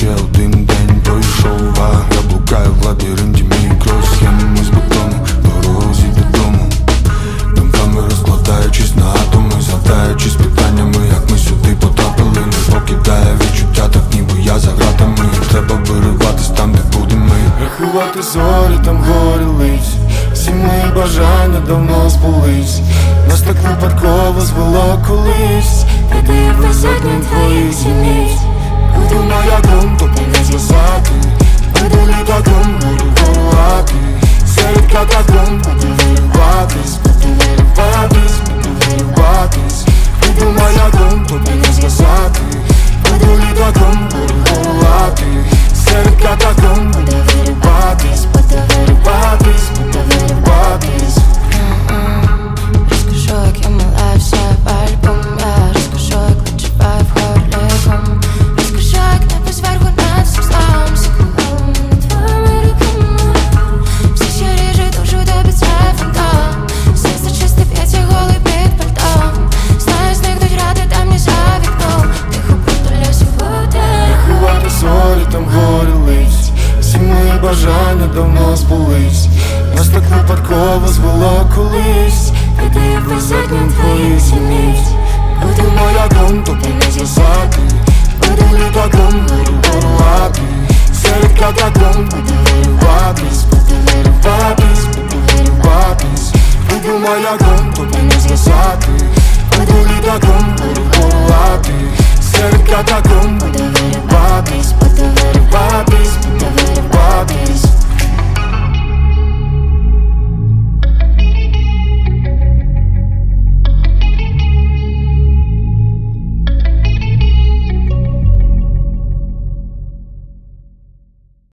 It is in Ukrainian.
ще один день пройшов, а я блукаю в лабіринті мікросхем із бетону, дорозі додому, думками розкладаючись на атоми, згадаючись питаннями, як ми сюди потрапили. Не покидає відчуття, так ніби я за гратами. Треба вириватись там, де будемо ми. Рахувати зорі, там горі лить. Всі мої бажання давно збулись. Нас так випадково звело колись. Ти висотні твої зіниць. Буду маяком, поки не звисати. Буду літаком, буду керувати. Серед катакомб буду вириватись. Буду вириватись, буду вириватись. Буду маяком, поки не звисати. Буду літаком, буду керувати. Серед катакомб буду вириватись. Буду вириватись, буду вириватись. Розкажу, як я мала все в альбом. Я розкажу, як відчуваю в горлі ком. Розкажу, як небо зверху над цим словом. Заколом над твоїми руками. Все, що ріже душу, тобі це фантом. Серце чисте п'ється голий під пальтом. Знаю, зникнуть ради темні за вікном. Тихо притуляюся в воді. Рахувати зорі, там горі лить. Всі мої бажання давно збулись. Нас так випадково звело колись. Ти висотні твої зіниць. Буду маяком, поки не звисати. Буду літаком, буду керувати. Серед катакомб буду вириватись. Буду вириватись, буду вириватись. Буду маяком, поки не звисати. Буду літаком, буду керувати. Серед катакомб буду